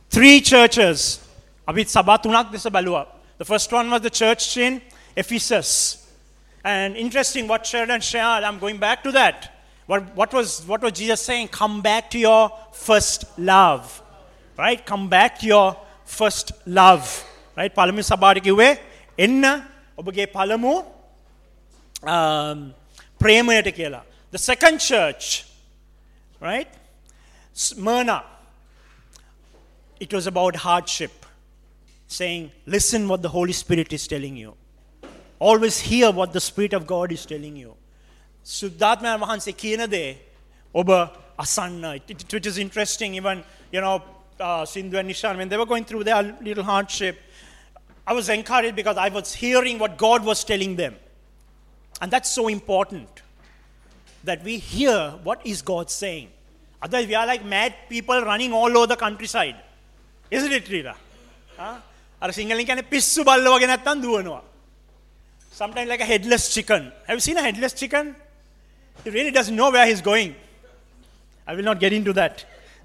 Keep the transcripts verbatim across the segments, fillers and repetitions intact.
Three churches. Abhi sabha tunak desa balua. The first one was the church in Ephesus. And interesting what Sheridan shared, I'm going back to that. What, what, was, what was Jesus saying? Come back to your first love. Right? Come back to your first love. Right? Palamu sabhata kiwwe enna obage palamu um, premayata kiyala. The second church, right? Smyrna. It was about hardship. Saying, listen what the Holy Spirit is telling you. Always hear what the Spirit of God is telling you. Suddhatma Mahanse kiyana de oba asanna. Which is interesting, even, you know, uh, Sindhu and Nishan, when they were going through their little hardship, I was encouraged because I was hearing what God was telling them. And that's so important, that we hear what is God saying. Otherwise, we are like mad people running all over the countryside. Isn't it, Rita? Huh? Sometimes like a headless chicken. Have you seen a headless chicken? He really doesn't know where he's going. I will not get into that.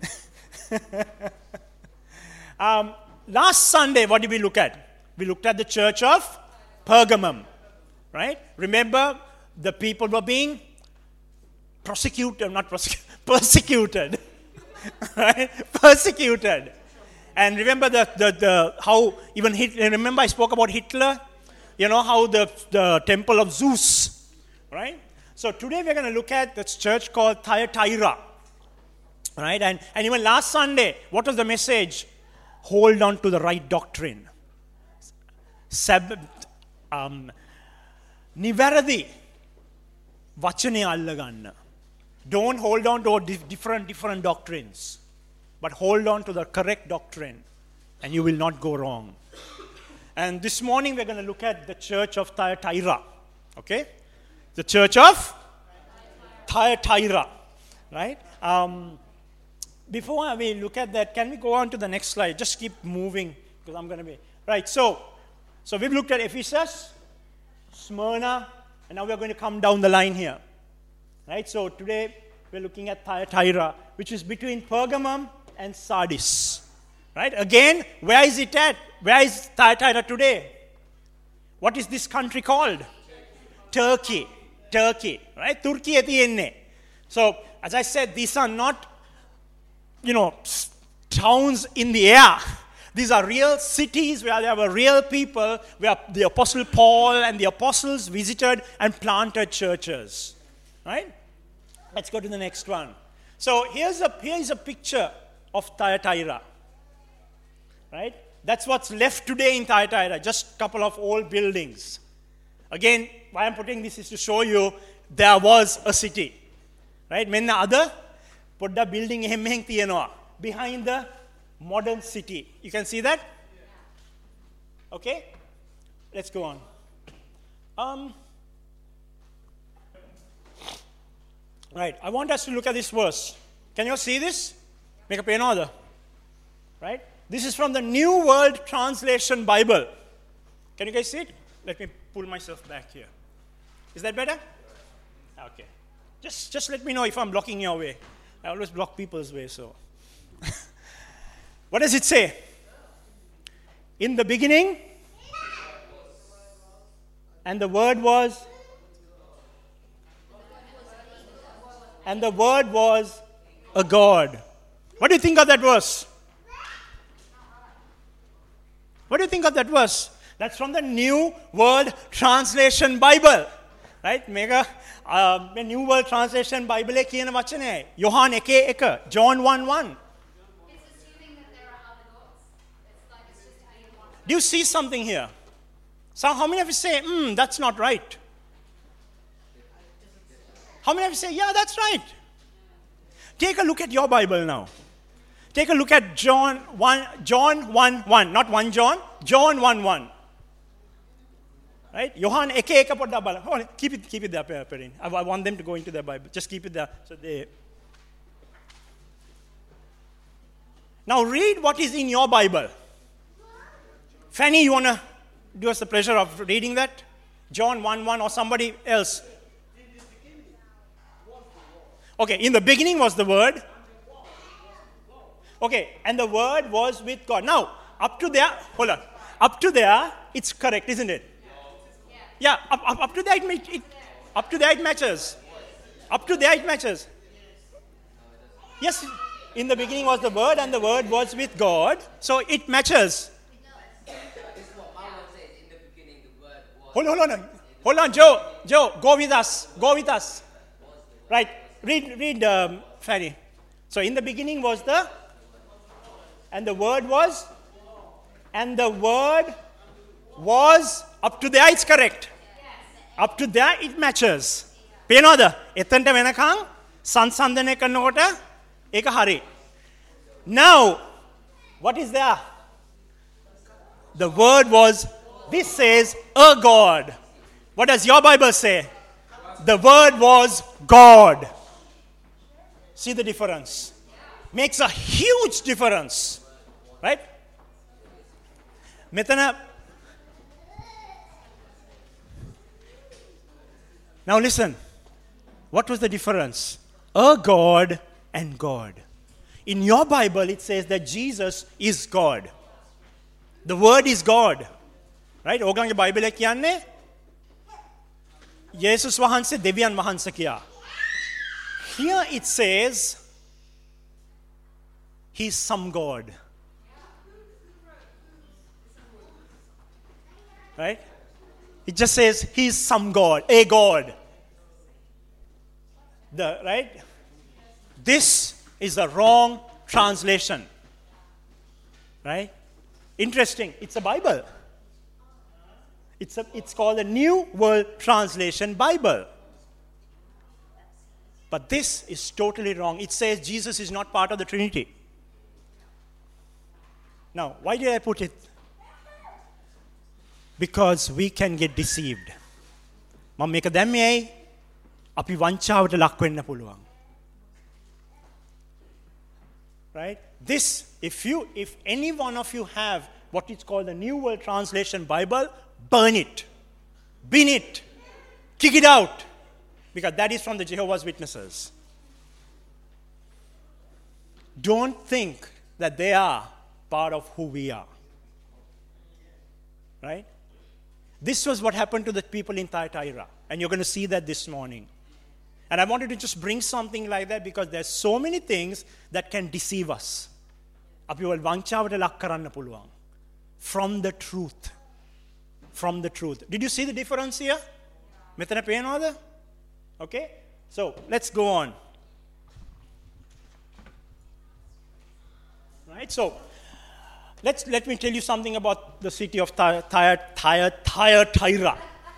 um, last Sunday, what did we look at? We looked at the church of Pergamum. Right? Remember, the people were being prosecuted, not prosecuted, persecuted. Right? Persecuted. And remember the, the, the how even Hitler, remember I spoke about Hitler? You know how the, the temple of Zeus, right? So today we're going to look at this church called Thyatira. Right? And, and even last Sunday, what was the message? Hold on to the right doctrine. Sab, um, Nivaradi. Vachane allaganna. Don't hold on to different, different doctrines. But hold on to the correct doctrine, and you will not go wrong. And this morning we're going to look at the church of Thyatira. Okay? The church of Thyatira. Right? Um, before we look at that, can we go on to the next slide? Just keep moving, because I'm going to be... Right, so, so we've looked at Ephesus, Smyrna, and now we're going to come down the line here. Right? So today we're looking at Thyatira, which is between Pergamum and Sardis. Right? Again, where is it at? Where is Thyatira today? What is this country called? Turkey. Turkey. Right? Turkey etiyenne. So, as I said, these are not, you know, towns in the air. These are real cities where there were real people, where the Apostle Paul and the apostles visited and planted churches. Right? Let's go to the next one. So here's a, here's a picture of Thyatira. Right? That's what's left today in Thyatira, just a couple of old buildings. Again, why I'm putting this is to show you there was a city. Right? Menna other podda building එහෙම මෙහෙන් තියනවා behind the modern city. You can see that? Okay? Let's go on. Um, right, I want us to look at this verse. Can you see this? Make up another. Right? This is from the New World Translation Bible. Can you guys see it? Let me pull myself back here. Is that better? Okay. Just, just let me know if I'm blocking your way. I always block people's way, so. What does it say? In the beginning, and the Word was, and the Word was a God. What do you think of that verse? What do you think of that verse? That's from the New World Translation Bible. Right? Mega uh, New World Translation Bible e කියන වචනයයි. Yohan one one, John one one. It's assuming that there are other gods. It's like it's just being one. Do you see something here? So how many of you say, hmm, that's not right? How many of you say, yeah, that's right? Take a look at your Bible now. Take a look at John one, John one one, not one John, John one one. Right? Yohan one one podda bala. Oh, keep it, keep it there, Perin. I, I want them to go into their Bible. Just keep it there. So they. Now read what is in your Bible. Fanny, you wanna do us the pleasure of reading that? John one one or somebody else. Okay, in the beginning was the Word. Okay, and the Word was with God. Now, up to there, hold on. Up to there, it's correct, isn't it? Yeah, up, up, up to there, it, ma- it, up to there it matches. Up to there it matches. Yes, in the beginning was the Word, and the Word was with God. So it matches. Hold on, hold on. Hold on, Joe. Joe, go with us. Go with us. Right. Read, read, um, Fanny. So in the beginning was the, and the Word was, and the Word was, up to there it's correct. Up to there it matches. පේනවද? එතනට වෙනකන් සංසන්දනය කරනකොට ඒක හරි. Now, what is there? The Word was, this says, a God. What does your Bible say? The Word was God. See the difference? Makes a huge difference. Right? මෙතන Now listen. What was the difference? A God and God. In your Bible, it says that Jesus is God. The Word is God. Right? ඕගලන්ගේ බයිබලයේ කියන්නේ යේසුස් වහන්සේ දෙවියන් වහන්සේ කියා. Here it says he's some God. Right? It just says he's some God, a God. The, right? This is the wrong translation. Right? Interesting. It's a Bible. It's, a, it's called the New World Translation Bible. But this is totally wrong. It says Jesus is not part of the Trinity. Now, why did I put it? Because we can get deceived. මම මේක දැම්මේ ඇයි? අපි වංචාවට ලක් වෙන්න පුළුවන්. Right? This, if you, if any one of you have what is called the New World Translation Bible, burn it, bin it, kick it out, because that is from the Jehovah's Witnesses. Don't think that they are part of who we are. Right? This was what happened to the people in Thyatira, and you're going to see that this morning. And I wanted to just bring something like that because there's so many things that can deceive us. අපිවල් වංචාවට ලක් කරන්න පුළුවන්. From the truth. From the truth. Did you see the difference here? මෙතන පේනවද? Okay? So, let's go on. Right? So, let's let me tell you something about the city of Thyatira.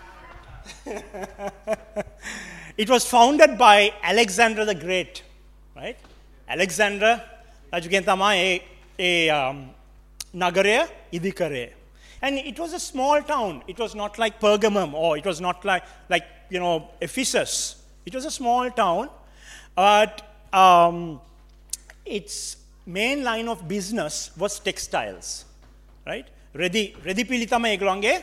It was founded by Alexander the Great, right? Alexander, රජුගෙන් තමයි ඒ නගරය ඉදි කරේ. And it was a small town. It was not like Pergamum, or it was not like, like you know, Ephesus. It was a small town, but um, its main line of business was textiles, right? Redi redi pili තමයි ඒගොල්ලන්ගේ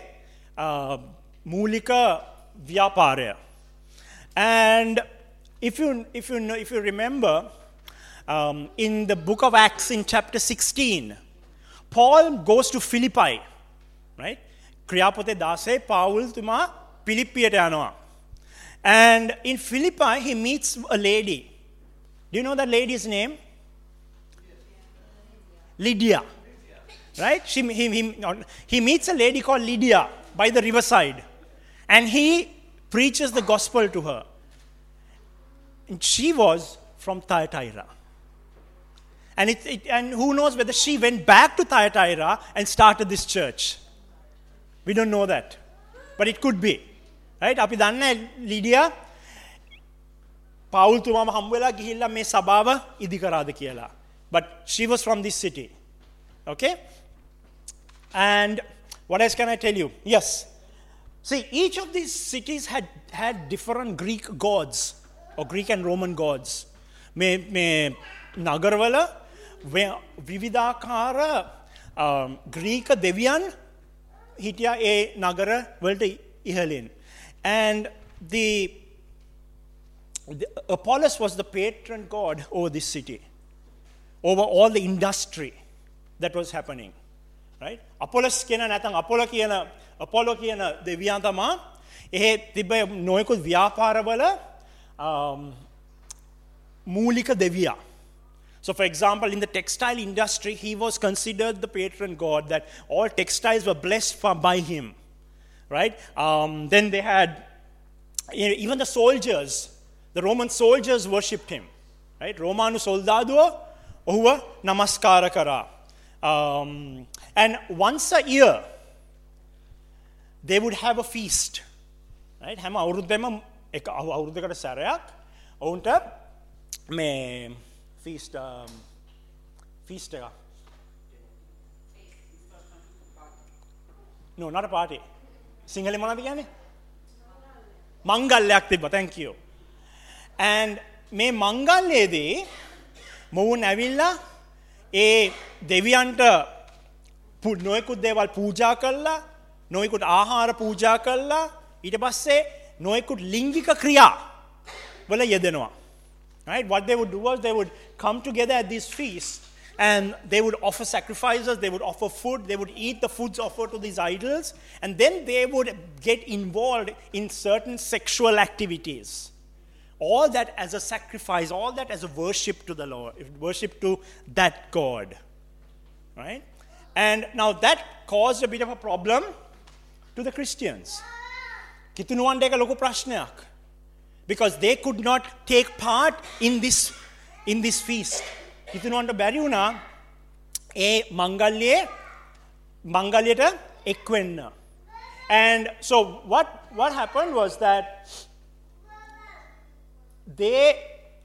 මූලික ව්‍යාපාරය. And if you if you know, if you remember, um, in the book of Acts in chapter sixteen, Paul goes to Philippi, right? ක්‍රියාපොතේ දාසේ පවුල් තුමා පිලිප්පියට යනවා. And in Philippi, he meets a lady. Do you know that lady's name? Lydia. Right? She, he, he, he meets a lady called Lydia by the riverside. And he preaches the gospel to her. And she was from Thyatira. And, it, it, and who knows whether she went back to Thyatira and started this church. We don't know that. But it could be. Right? අපි දන්නේ ලිඩියා පවුල් තුමාම හම්බ වෙලා ගිහිල්ලා මේ සභාව ඉදි කරාද කියලා. But she was from this city. Okay? And what else can I tell you? Yes. See, each of these cities had, had different Greek gods, or Greek and Roman gods. මේ මේ නගරවල විවිධාකාර ග්‍රීක දෙවියන් හිටියා ඒ නගර වලට ඉහළින්. And the, the Apollos was the patron god over this city. over all the industry that was happening. Right? Apollos කියන නැත්නම් අපොලෝ කියන අපොලෝ කියන දෙවියන් තමයි එහි තිබෙ නොයෙකුත් ව්‍යාපාරවල මූලික දෙවියා. So for example, in the textile industry, he was considered the patron god, that all textiles were blessed from, by him. Right? Um, then they had, even the soldiers, the Roman soldiers worshipped him. Right? Romanu soldaduwa ohuwa namaskara kara. Um, and once a year, they would have a feast. Right? හැම අවුරුද්දෙම එක අවුරුද්දකට සැරයක් ඔවුන්ට මේ feast um, feast එක. No, not a party. සිංහලෙන් මොනවද කියන්නේ? මංගල්‍යයක් තිබ්බා. Thank you. And මේ මංගල්‍යයේදී මොවුන් ඇවිල්ලා ඒ දෙවියන්ට නොයෙකුත් දේවල් පූජා කළා, නොයෙකුත් ආහාර පූජා කළා, ඊට පස්සේ නොයෙකුත් ලිංගික ක්‍රියා වල යෙදෙනවා. Right? What they would do was they would come together at these feasts and they would offer sacrifices, they would offer food, they would eat the foods offered to these idols, and then they would get involved in certain sexual activities. All that as a sacrifice, all that as a worship to the Lord, worship to that God. Right? And now that caused a bit of a problem to the Christians. Kitunuwante එක ලොකු ප්‍රශ්නයක්. Because they could not take part in this, in this feast. Kitunuwante බැරි වුණා ඒ මංගල්‍යයේ මංගල්‍යයට එක් වෙන්න. And so what, what happened was that they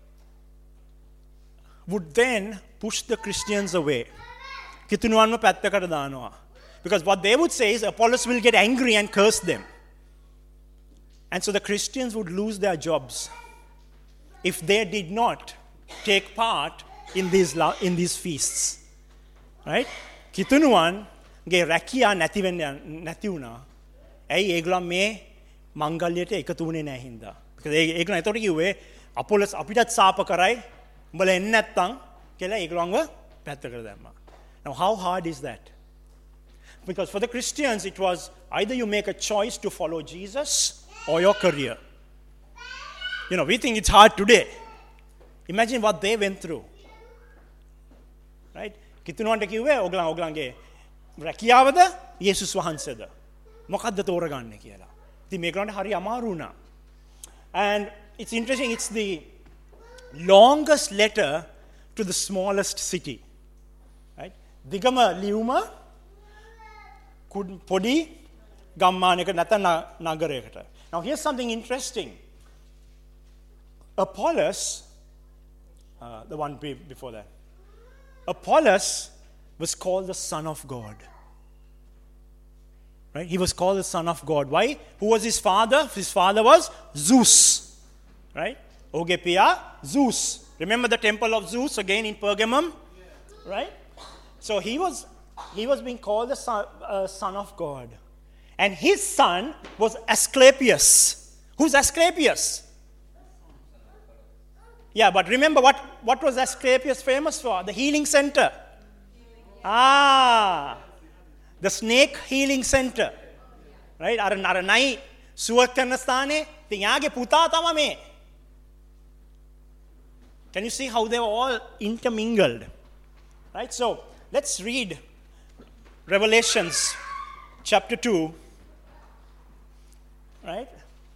would then push the Christians away. Kitunuwanව පැත්තකට දානවා. Because what they would say is Apollos will get angry and curse them. And so the Christians would lose their jobs if they did not take part in these, in these feasts. Right? Kitunuwanගේ රැකියා නැති වෙන්න නැති වුණා. ඇයි ඒගොල්ලෝ මේ මංගල්‍යයට එකතු වුණේ නැහැ හින්දා. Because ඒගොල්ලෝ එතකොට කිව්වේ අපොලොස් අපිටත් සාප කරයි උඹලා එන්නේ නැත්තම් කියලා ඒගොල්ලන්ව පැත්තකට දැම්මා. Now how hard is that? Because for the Christians it was either you make a choice to follow Jesus or your career. You know, we think it's hard today. Imagine what they went through. Right? Kitunuwante කිව්වේ ඔගලන් ඔගලන්ගේ රැකියාවද යේසුස් වහන්සේද? මොකද්ද තෝරගන්නේ කියලා. ඉතින් මේගොල්ලන්ට හරි අමාරු වුණා. And it's interesting, it's the longest letter to the smallest city. Right? දිගම ලියුම පොඩි ගම්මානයක නැත්නම් නගරයකට. Now here's something interesting. Apollos, uh, the one before that, Apollos was called the Son of God. Right? He was called the Son of God. Why? Who was his father? His father was Zeus. Right? Ogepia, Zeus. Remember the temple of Zeus again in Pergamum? Right? So he was, he was being called the son, uh, son of God. And his son was Asclepius. Who's Asclepius? Yeah, but remember what, what was Asclepius famous for? The healing center. Ah, the snake healing center. Right? අර අර නයි සුවත් කරන ස්ථානේ ඉතින් යාගේ පුතා තමයි මේ. Can you see how they were all intermingled? Right? So, let's read Revelations chapter two. Right?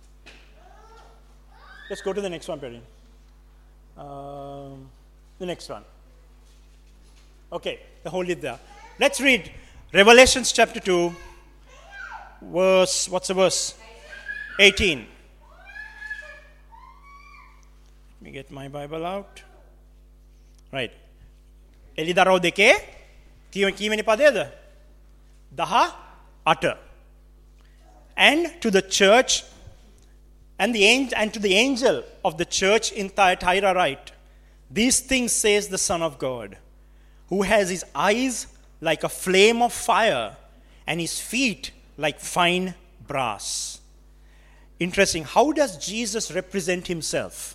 Let's go to the next one, Perry. Um, the next one. Okay, hold it there. Let's read Revelations chapter two, verse, what's the verse? eighteen. Let me get my Bible out. Right. එලිදරව් දෙකේ කීවෙනි පදයේද? දහ අට. And to the church and the angel and to the angel of the church in Thyatira write, these things says the Son of God, who has his eyes like a flame of fire and his feet like fine brass. Interesting. How does Jesus represent himself?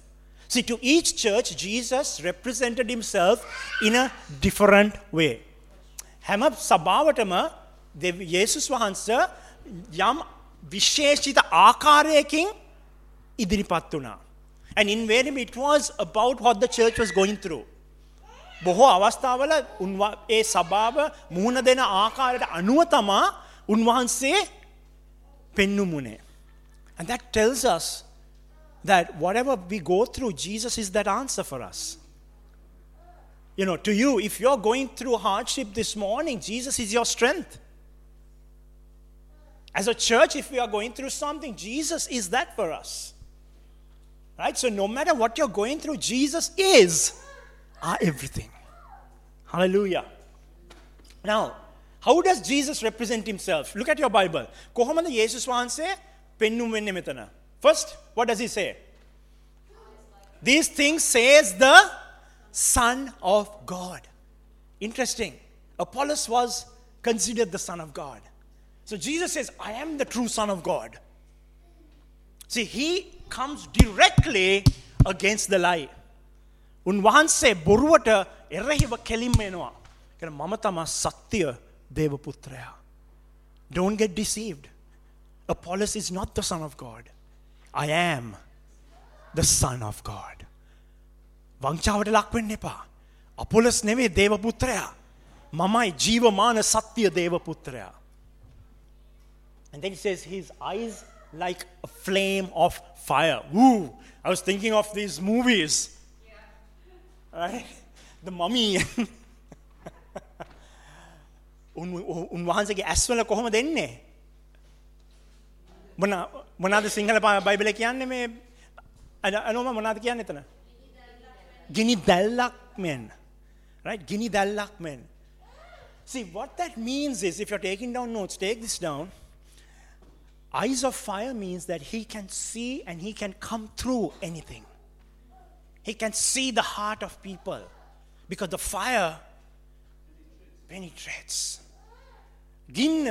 See, to each church, Jesus represented himself in a different way. හැම සභාවටම යේසුස් වහන්සේ යම් විශේෂිත ආකාරයකින් ඉදිරිපත් වුණා. And invariably it was about what the church was going through. බොහෝ අවස්ථාවල ඒ සභාව මුහුණ දෙන ආකාරයට අනුව තමා උන්වහන්සේ පෙන්නුමුනේ. And that tells us that whatever we go through, Jesus is that answer for us. You know, to you, if you're going through hardship this morning, Jesus is your strength. As a church, if we are going through something, Jesus is that for us. Right? So no matter what you're going through, Jesus is our everything. Hallelujah. Now, how does Jesus represent himself? Look at your Bible. කොහොමද යේසුස් වහන්සේ පෙන්වුම් වෙන්නේ මෙතන? First, what does he say? These things says the Son of God. Interesting. Apollos was considered the Son of God. So Jesus says, I am the true Son of God. See, he comes directly against the lie. උන්වහන්සේ බොරුවට එරෙහිව කෙලින්ම එනවා. කියන මම තමයි සත්‍ය දේව පුත්‍රයා. Don't get deceived. Apollos is not the Son of God. I am the Son of God. වංචාවට ලක් වෙන්න එපා. අපොලොස් නෙවෙයි දේව පුත්‍රයා. මමයි ජීවමාන සත්‍ය දේව පුත්‍රයා. And then he says his eyes like a flame of fire. Woo! I was thinking of these movies. Right? The Mummy. උන්වහන්සේගේ ඇස්වල කොහොමද එන්නේ? මොන මොනවාද සිංහල බයිබලේ කියන්නේ මේ අනෝම මොනවාද කියන්නේ එතන? ගිනි දැල්ලක් මෙන්. Right? ගිනි දැල්ලක් මෙන්. See, what that means is, if you're taking down notes, take this down. Eyes of fire means that he can see and he can come through anything. He can see the heart of people because the fire penetrates. ගින්න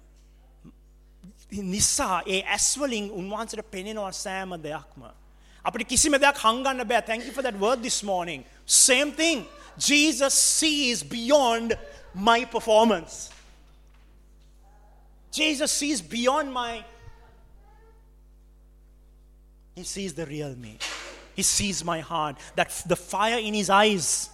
නිසා ඒ ඇස් වලින් උන්වහන්සේට පෙනෙනවා සෑම දෙයක්ම. අපිට කිසිම දෙයක් හංගන්න බෑ. Thank you for that word this morning. Same thing. Jesus sees beyond my performance. Jesus sees beyond my... He sees the real me. He sees my heart. That the fire in his eyes,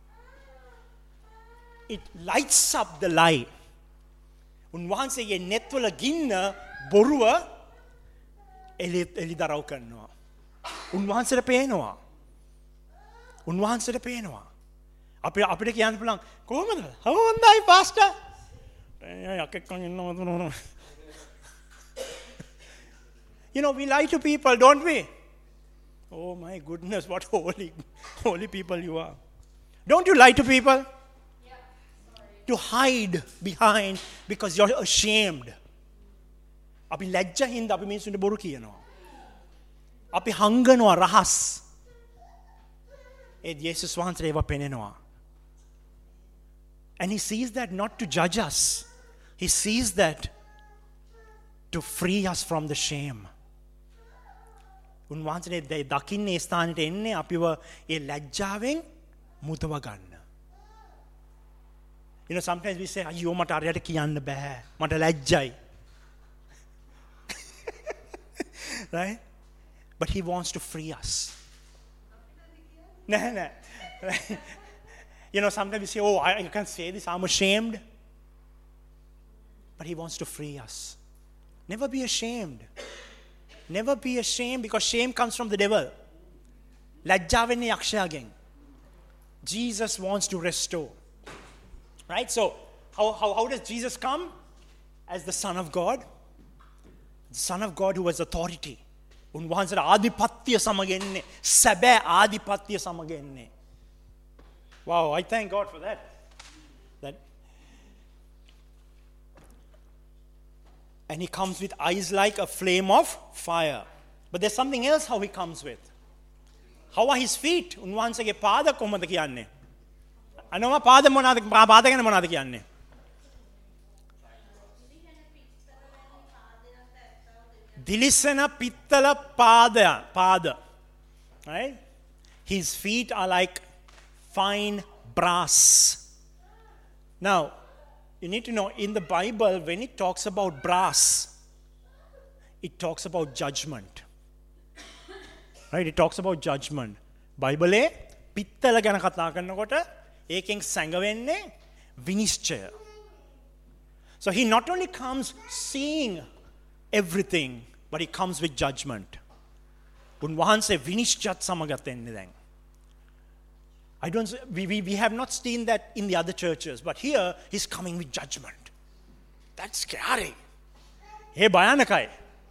it lights up the lie. උන්වහන්සේගේ නෙත්වල ගින්න බොරුව එලි එලි දරව් කරනවා. උන්වහන්සේට පේනවා. උන්වහන්සේට පේනවා. අපි අපිට කියන්න පුළුවන් කොහොමද? හොඳයි pastor. You know, we lie to people, don't we? Oh my goodness, what holy, holy people you are. Don't you lie to people? Yeah, sorry. To hide behind because you're ashamed. අපි ලැජ්ජා හින්දා අපි මිනිස්සුන්ට බොරු කියනවා. අපි හංගනවා රහස්. ඒ යේසුස් වහන්සේ ඒව පෙන්නනවා. And he sees that not to judge us. He sees that to free us from the shame. උන්වහන්සේ දකින්නේ ස්ථානෙට එන්නේ අපිව ඒ ලැජ්ජාවෙන් මුදව ගන්න. You know, sometimes we say, අයියෝ මට අරයට කියන්න බෑ. මට ලැජ්ජයි. Right? But he wants to free us. No, no. You know, sometimes we say, oh, I, I can't say this, I'm ashamed. But he wants to free us. Never be ashamed. Never be ashamed because shame comes from the devil. Lajjavenni yakshyagen. Jesus wants to restore. Right? So, how, how, how does Jesus come? As the Son of God. The Son of God who has authority. උන්වහන්සේට ආධිපත්‍ය සමග සැබෑ ආධිපත්‍ය සමග. Wow, I thank God for that. That. And he comes with eyes like a flame of fire. But there's something else how he comes with. How are his feet? උන්වහන්සේගේ පාද කොහොමද කියන්නේ? අනෝම පාද මොනවාද පාද ගැන මොනවාද කියන්නේ? දිලිසෙන පිත්තල පාද පාද. Right? His feet are like fine brass. Now, you need to know, in the Bible, when it talks about brass, it talks about judgment. Right? It talks about judgment. Bible e pittala ගැන කතා කරනකොට ඒකෙන් සැඟවෙන්නේ විනිශ්චය. So he not only comes seeing everything, but he comes with judgment. උන්වහන්සේ විනිශ්චයත් සමගත් එන්නේ දැන්. I don't we, we we have not seen that in the other churches, but here he's coming with judgment. That's scary. Hey, භයානකයි.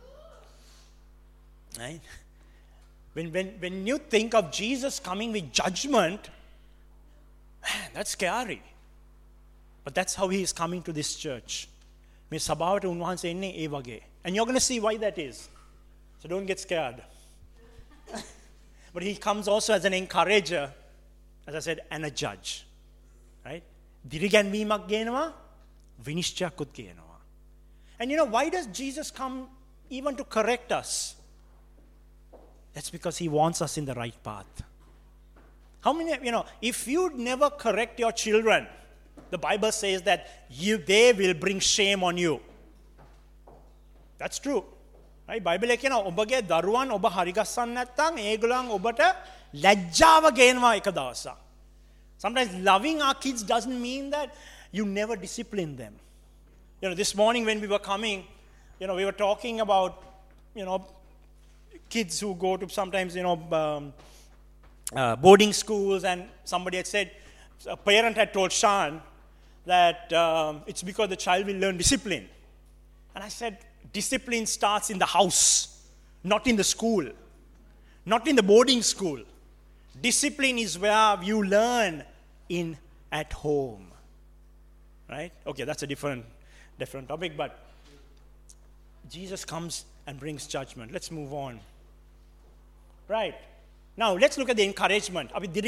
Right? When, when, when you think of Jesus coming with judgment, man, that's scary. But that's how he is coming to this church. And you're going to see why that is. So don't get scared. But he comes also as an encourager, as I said, and a judge. Right? දිරිගැන්වීමක් ගේනවා, විනිශ්චයකුත් කියනවා. And you know, why does Jesus come even to correct us? That's because he wants us in the right path. How many, you know, if you never correct your children, the Bible says that you, they will bring shame on you. That's true. Right? Bible එක කියනවා ඔබගේ දරුවන් ඔබ හරිගස්සන්න නැත්නම් ඒගොල්ලන් ඔබට ලැජ්ජාව ගේනවා එක දවසක්. Sometimes loving our kids doesn't mean that you never discipline them. You know, this morning when we were coming, you know, we were talking about, you know, kids who go to sometimes, you know, um, uh, boarding schools, and somebody had said, a parent had told Sean that um, it's because the child will learn discipline. And I said, discipline starts in the house, not in the school, not in the boarding school. Discipline is where you learn in at home. Right? Okay, that's a different, different topic, but Jesus comes and brings judgment. Let's move on. Right. Now, let's look at the encouragement.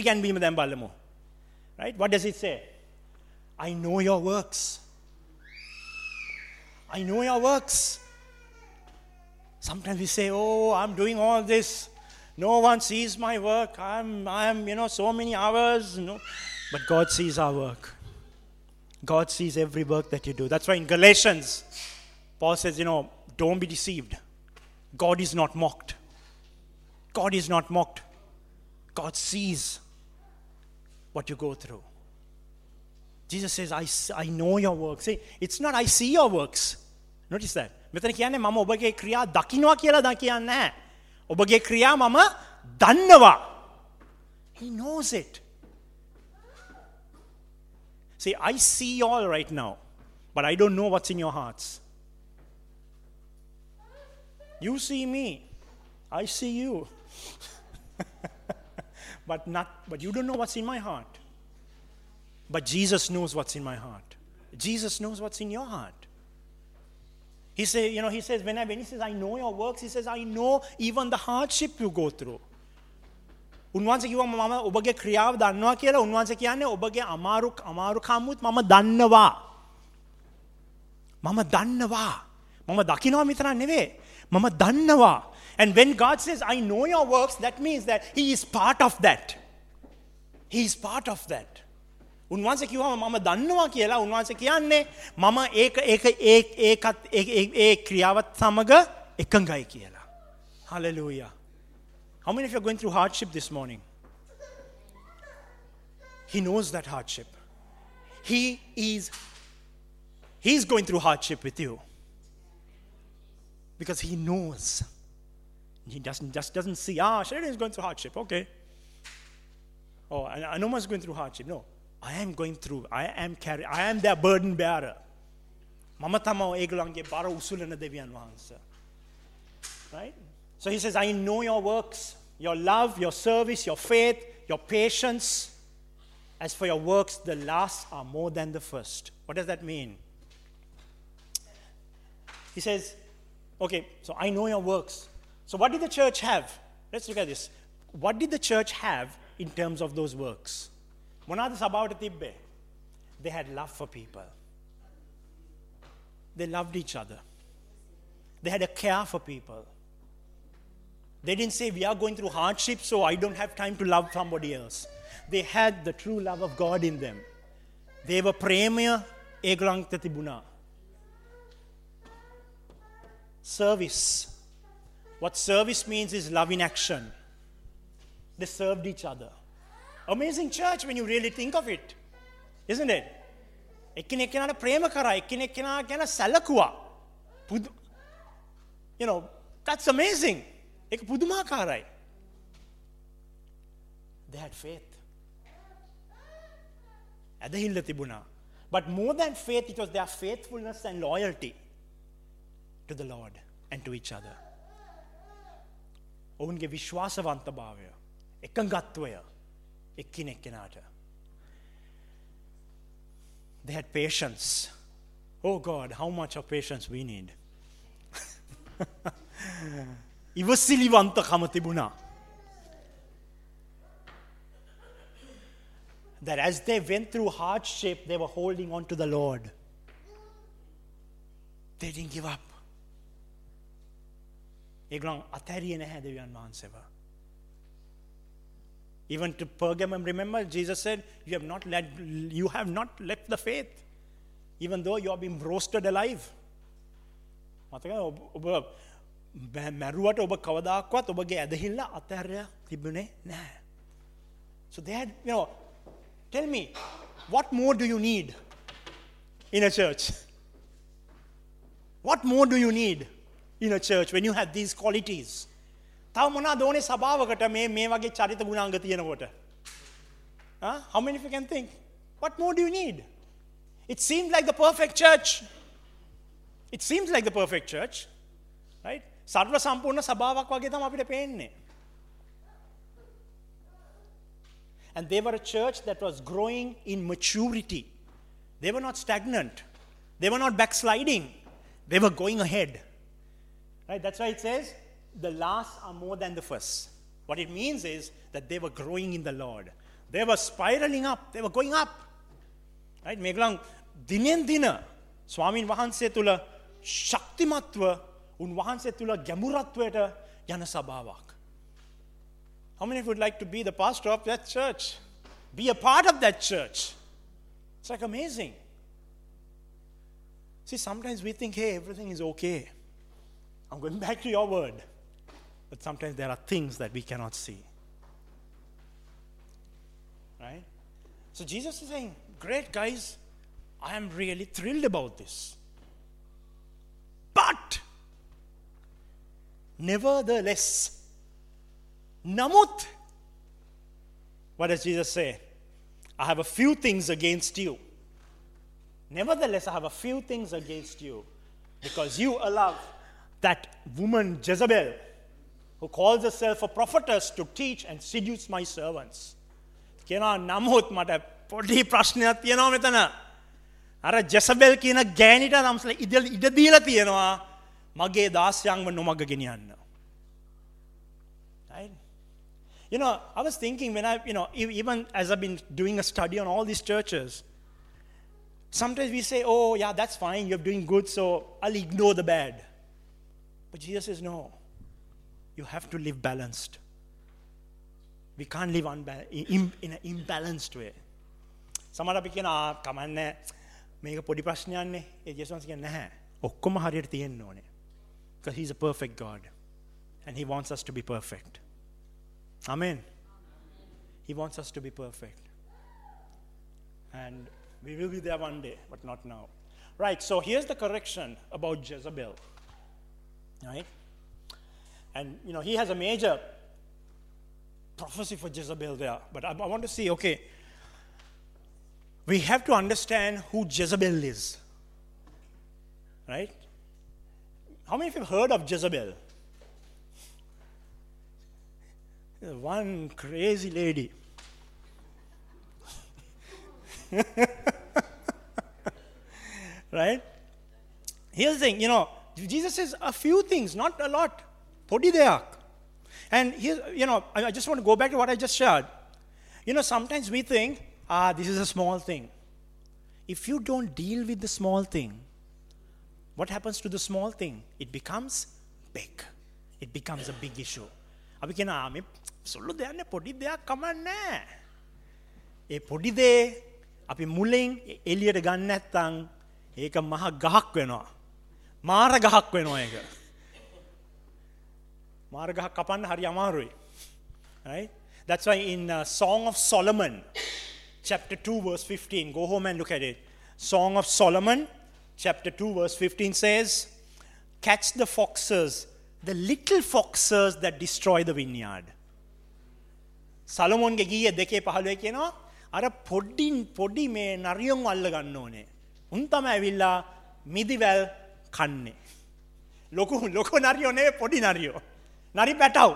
Right? What does it say? I know your works. I know your works. Sometimes we say, oh, I'm doing all this. No one sees my work. I'm, I'm, you know, so many hours. No. But God sees our work. God sees every work that you do. That's why in Galatians, Paul says, you know, don't be deceived. God is not mocked. God is not mocked. God sees what you go through. Jesus says, I, I know your works. See, it's not I see your works. Notice that. මෙතන කියන්නේ මම ඔබගේ ක්‍රියා දකින්නවා කියලා දා කියන්නේ නැහැ. ඔබගේ ක්‍රියා මම දන්නවා. He knows it. See, I see you all right now, but I don't know what's in your hearts. You see me. I see you. but not but you don't know what's in my heart. But Jesus knows what's in my heart. Jesus knows what's in your heart. He say, you know, he says, when, I, when he says, I know your works, he says, I know even the hardship you go through. උන්වහන්සේ කිව්වා මම ඔබගේ ක්‍රියාව දන්නවා කියලා. උන්වහන්සේ කියන්නේ ඔබගේ අමාරු අමාරු කමුත් මම දන්නවා. මම දන්නවා. මම දකින්නවා විතරක් නෙවෙයි. මම දන්නවා. And when God says, I know your works, that means that he is part of that. He is part of that. උන්වහන්සේ කිව්වම මම දන්නවා කියලා. උන්වහන්සේ කියන්නේ මම ඒක ඒක ඒකත් ඒ ක්‍රියාවත් සමග එකඟයි කියලා. Hallelujah. How many of you are going through hardship this morning? He knows that hardship. He is He's going through hardship with you. Because he knows. He doesn't just doesn't see, ah, Sheridan is going through hardship. Okay. Oh, I know is going through hardship. No. I am going through. I am carrying. I am their burden bearer. Mama tama egulange bara usulana deviyan wahansa. Right? So he says, I know your works, your love, your service, your faith, your patience. As for your works, the last are more than the first. What does that mean? He says, okay, so I know your works. So what did the church have? Let's look at this. What did the church have in terms of those works? Monada sabawata tibbe. They had love for people. They loved each other. They had a care for people. They didn't say, we are going through hardship, so I don't have time to love somebody else. They had the true love of God in them. They were ප්‍රේමය ඒගොල්ලන්ට තිබුණා. Service. What service means is love in action. They served each other. Amazing church when you really think of it. Isn't it? එක්කෙනෙක් කෙනාට ප්‍රේම කරා, එක්කෙනෙක් කෙනා ගැන සැලකුවා. You know, that's amazing. ඒක පුදුමාකාරයි. They had faith. ඇදහිල්ල තිබුණා. But more than faith, it was their faithfulness and loyalty to the Lord and to each other. ඔවුන්ගේ විශ්වාසවන්තභාවය, එකඟත්වය එක්කෙනෙක් කෙනාට. They had patience. Oh God, how much of patience we need. ඉවසිලිවන්තකම තිබුණා. That as they went through hardship, they were holding on to the Lord. They didn't give up. ඒගොල්ලන් අතහැරියේ නැහැ දෙවියන් වහන්සේව. Even to Pergamum, remember, Jesus said, you have not let, you have not left the faith, even though you have been roasted alive. මතකද ඔබ මැරුවට ඔබ කවදාක්වත් ඔබගේ ඇදහිල්ල අතහැරලා තිබුණේ නැහැ. So they had, you know, tell me, what more do you need in a church? What more do you need in a church when you have these qualities? තව මොනවද ඕනේ සභාවකට මේ මේ වගේ චරිත ගුණාංග තියෙනකොට? Huh? How many of you can think? What more do you need? It seems like the perfect church. It seems like the perfect church. Right? සර්ව සම්පූර්ණ සභාවක් වගේ තමයි අපිට පේන්නේ. And they were a church that was growing in maturity. They were not stagnant. They were not backsliding. They were going ahead. Right? That's why it says, the last are more than the first. What it means is that they were growing in the Lord. They were spiraling up. They were going up. Right? මේගොල්ලන් දිනෙන් දින ස්වාමීන් වහන්සේ තුල ශක්තිමත්ව උන්වහන්සේ තුල ගැඹුරත්වයට යන සභාවක්. How many would like to be the pastor of that church? Be a part of that church. It's like amazing. See, sometimes we think, hey, everything is okay. I'm going back to your word. But sometimes there are things that we cannot see. Right? So Jesus is saying, great guys, I am really thrilled about this. But, nevertheless, Namut. What does Jesus say? I have a few things against you. Nevertheless, I have a few things against you. Because you allow that woman Jezebel, who calls herself a prophetess, to teach and seduce my servants. කියනවා නමුත් මට පොඩි ප්‍රශ්නයක් තියෙනවා මෙතන. අර ජෙසබෙල් කියන ගෑණිට නම්සලා ඉඩ දීලා තියෙනවා මගේ දාස්යන්ව නොමග ගෙනියන්න. Right? You know, I was thinking when I, you know, even as I've been doing a study on all these churches, sometimes we say, oh, yeah, that's fine, you're doing good, so I'll ignore the bad. But Jesus says, no, you have to live balanced. We can't live unba- in, in an imbalanced way. සමහර අපි කියන ආ කමන්නේ මේක පොඩි ප්‍රශ්නයක්නේ. ඒ ජේසුස් කියන්නේ නැහැ. ඔක්කොම හරියට තියෙන්න ඕනේ. Because he's a perfect God. And he wants us to be perfect. Amen. He wants us to be perfect. And we will be there one day, but not now. Right, so here's the correction about Jezebel. Right? And, you know, he has a major prophecy for Jezebel there. But I, I want to see, okay, we have to understand who Jezebel is. Right? How many of you have heard of Jezebel? One crazy lady. Right? Here's the thing, you know, Jesus says a few things, not a lot. Podi deyak. And here, you know, I just want to go back to what I just shared. You know, sometimes we think, ah, this is a small thing. If you don't deal with the small thing, what happens to the small thing? It becomes big. It becomes a big issue. අපි කියනවා මේ සුළු දෙයක් නේ පොඩි දෙයක් කමන්නේ. ඒ පොඩි දේ අපි මුලින් එළියට ගන්න නැත්නම් ඒක මහ ගහක් වෙනවා. මාර ගහක් වෙනවා ඒක. මාර ගහක් කපන්න හරි අමාරුයි. Right? That's why in uh, Song of Solomon, chapter two, verse fifteen, go home and look at it. Song of Solomon, chapter two, verse fifteen says, catch the foxes, the little foxes that destroy the vineyard. සලමොන්ගේ ගීය දෙකේ පහළොවේ කියනවා අර පොඩි පොඩි මේ නරියොන් අල්ල ගන්න ඕනේ. උන් තමයි ඇවිල්ලා මිදිවැල් කන්නේ. ලොකු ලොකු නරියෝ නෙවෙයි පොඩි නරියෝ. නරි පැටව.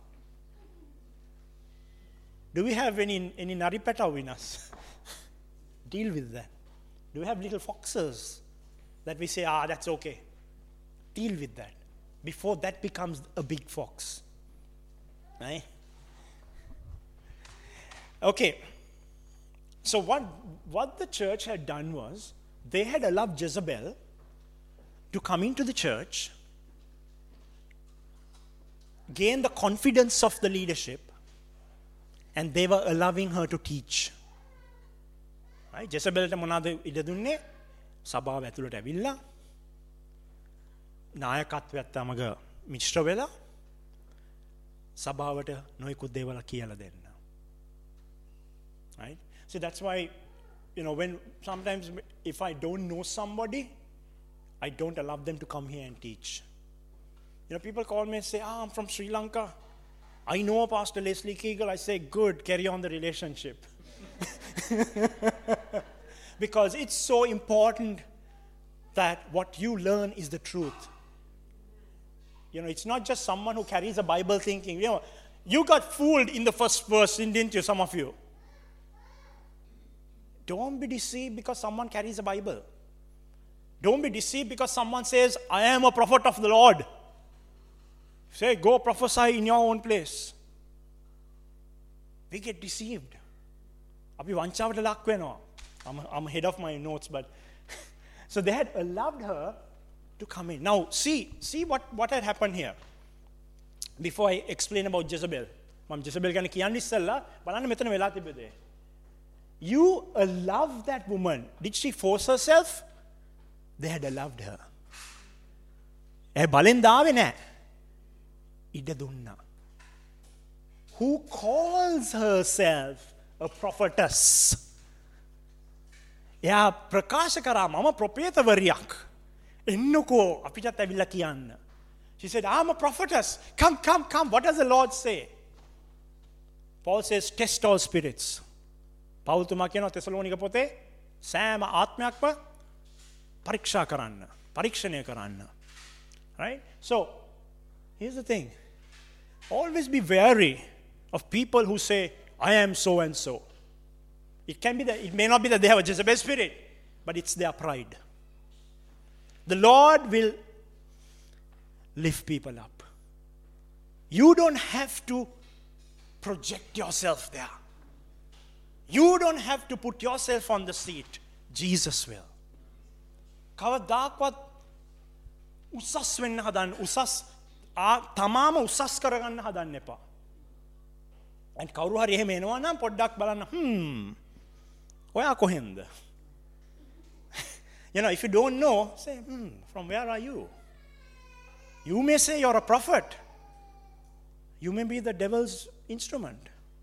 Do we have any any nari පැටව in us? Deal with that. Do we have little foxes that we say, ah, that's okay? Deal with that before that becomes a big fox. Right? Okay. So what, what the church had done was, they had allowed Jezebel to come into the church, gain the confidence of the leadership, and they were allowing her to teach. Right? Jezebelට මොනවාද ඉඩ දුන්නේ? සභාව ඇතුළට ඇවිල්ලා නායකත්වයට තමග මිශ්‍ර වෙලා සභාවට නොයෙකුත් දේවල් කියලා දෙන්න. Right? So that's why, you know, when sometimes if I don't know somebody, I don't allow them to come here and teach. You know, people call me and say, ah, I'm from Sri Lanka. I know Pastor Leslie Kegel. I say, good, carry on the relationship. Because it's so important that what you learn is the truth. You know, it's not just someone who carries a Bible thinking, you know, you got fooled in the first verse, didn't you, some of you? Don't be deceived because someone carries a Bible. Don't be deceived because someone says, I am a prophet of the Lord. Say, go prophesy in your own place. We get deceived. අපි වංචාවට ලක් වෙනවා. I'm, I'm ahead of my notes, but so they had allowed her to come in. Now, see, see what, what had happened here. Before I explain about Jezebel. මම Jezebel ගැන කියන්න ඉස්සෙල්ලා බලන්න මෙතන වෙලා තිබෙන්නේ. You allowed that woman. Did she force herself? They had allowed her. ඒ බලෙන් දාවේ නෑ. ඉඩ දුන්නා. Who calls herself a prophetess? එයා ප්‍රකාශ කරා මම ප්‍රොපේතවරියක්. එන්නකෝ අපිටත් ඇවිල්ලා කියන්න. She said, I'm a prophetess. Come, come, come. What does the Lord say? Paul says, test all spirits. පවුල් තුමා කියනවා තෙසලෝනික පොතේ සෑම ආත්මයක්ම පරීක්ෂා කරන්න, පරීක්ෂණය කරන්න. Right? So, here's the thing. Always be wary of people who say, I am so and so. It can be that, it may not be that they have a Jezebel spirit, but it's their pride. The Lord will lift people up. You don't have to project yourself there. You don't have to put yourself on the seat. Jesus will. කවදාකවත් උසස් වෙන්න හදන්න, උසස් තමාම උසස් කරගන්න හදන්න එපා. And කවුරු හරි එහෙම එනවා නම් පොඩ්ඩක් බලන්න, hmm, ඔයා කොහෙන්ද? You know, if you don't know, say, hmm, from where are you? You may say you're a prophet. You may be the devil's instrument.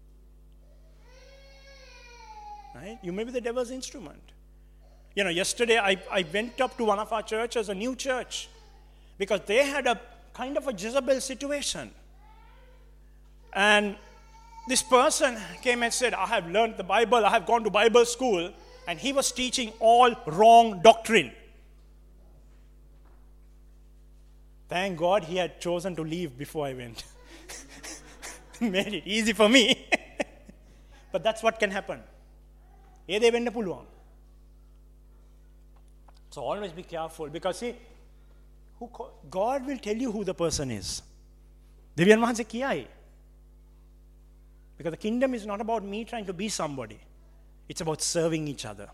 Right? You may be the devil's instrument. You know, yesterday I, I went up to one of our churches, a new church, because they had a kind of a Jezebel situation. And this person came and said, I have learned the Bible, I have gone to Bible school, and he was teaching all wrong doctrine. Thank God he had chosen to leave before I went. Made it easy for me. But that's what can happen. ඒ දේ වෙන්න පුළුවන්. So always be careful because see, who call, God will tell you who the person is. දෙවියන් වහන්සේ කියයි. Because the kingdom is not about me trying to be somebody. It's about serving each other.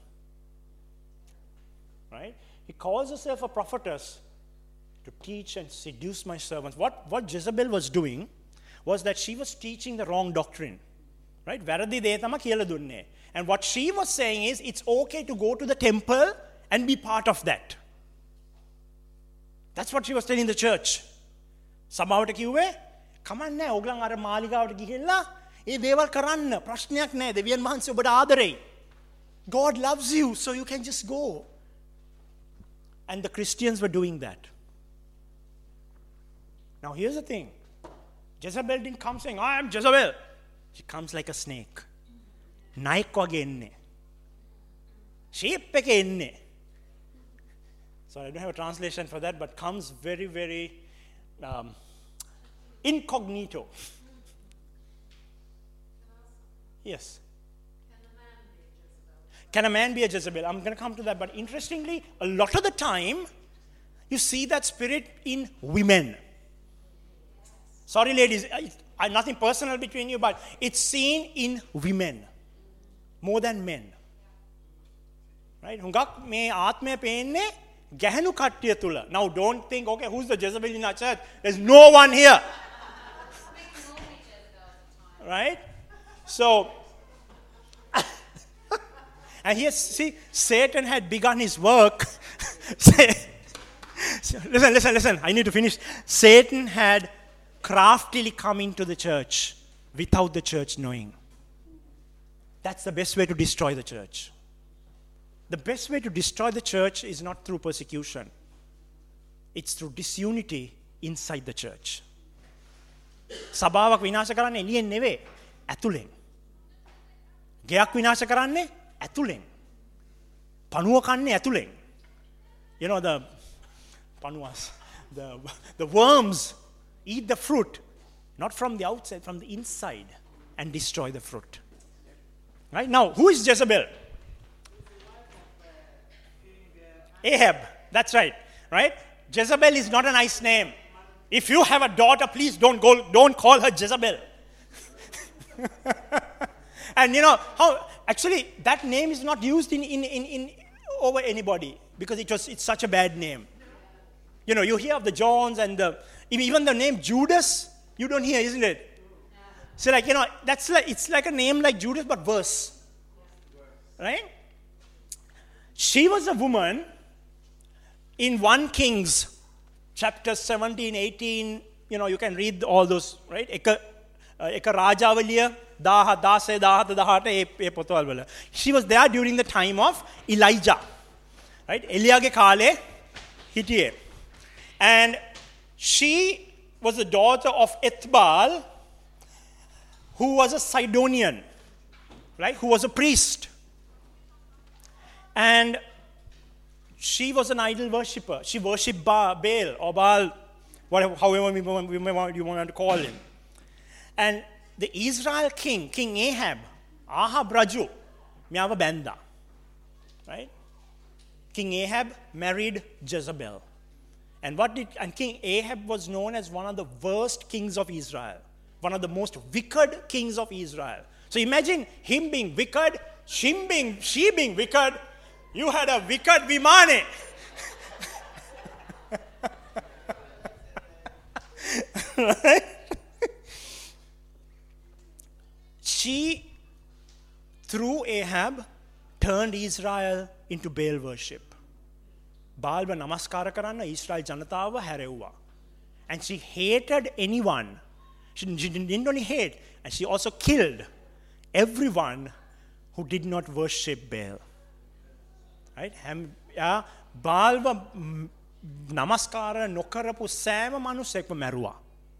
Right? He calls herself a prophetess to teach and seduce my servants. What, what Jezebel was doing was that she was teaching the wrong doctrine. Right? වැරදි දේ තමයි කියලා දුන්නේ. And what she was saying is, it's okay to go to the temple and be part of that. That's what she was telling the church. සභාවට කිව්වේ කමන්නේ ඕගලන් අර මාලිගාවට ගිහිල්ලා ඒ දේවල් කරන්න ප්‍රශ්නයක් නැහැ. දෙවියන් වහන්සේ ඔබට ආදරෙයි. God loves you, so you can just go. And the Christians were doing that. Now here's the thing. Jezebel didn't come saying, I am Jezebel. She comes like a snake. Naik wage enne. Sheep ekේ enne. So I don't have a translation for that, but comes very, very um, incognito. Yes. Can a man be a Jezebel? I'm going to come to that. But interestingly, a lot of the time, you see that spirit in women. Sorry, ladies, I, I, nothing personal between you, but it's seen in women more than men. Right? Hungak me aatme penne gahanu kattiya tula. Now, don't think, okay, who's the Jezebel in our church? There's no one here. Right? So, and here, see, Satan had begun his work. listen, listen, listen. I need to finish. Satan had craftily come into the church without the church knowing. That's the best way to destroy the church. The best way to destroy the church is not through persecution. It's through disunity inside the church. සභාවක් විනාශ කරන්නේ එළියෙන් නෙවෙයි, ඇතුලෙන්. ගෙයක් විනාශ කරන්නේ ඇතුලෙන්. පණුව කන්නේ ඇතුලෙන්. You know, the panuas, the, the worms eat the fruit, not from the outside, from the inside, and destroy the fruit. Right? Now, who is Jezebel? Ahab. That's right. Right? Jezebel is not a nice name. If you have a daughter, please don't go, don't call her Jezebel. And you know how actually that name is not used in, in, in, in over anybody because it was it's such a bad name. You know, you hear of the Johns and the even the name Judas, you don't hear, isn't it? So like, you know, that's like it's like a name like Judas but worse. Right? She was a woman in First Kings chapter seventeen, eighteen, you know, you can read all those, right? එක රාජාවලිය දහදාසේ දහහත දහඅට ඒ ඒ පොතවල් වල. She was there during the time of Elijah. Right? එලියාගේ කාලේ හිටියේ. And she was the daughter of Ethbaal, who was a Sidonian, right? Who was a priest. And she was an idol worshipper. She worshipped ba- Baal or Baal, whatever, however we want, we want, you want to call him. And the Israel king, King Ahab, Ahab Raju, Myava Benda, right? King Ahab married Jezebel. And what did and King Ahab was known as one of the worst kings of Israel, one of the most wicked kings of Israel. So imagine him being wicked, him being she being wicked. You had a wicked Vimane. Right? She, through Ahab, turned Israel into Baal worship. Baalව නමස්කාර කරන්න ඊශ්‍රායල් ජනතාව හැරෙව්වා. And she hated anyone. She, she didn't only hate, and she also killed everyone who did not worship Baal. Right? බාල්ව නමස්කාර නොකරපු සෑම මනුස්සෙක්ම මැරුවා.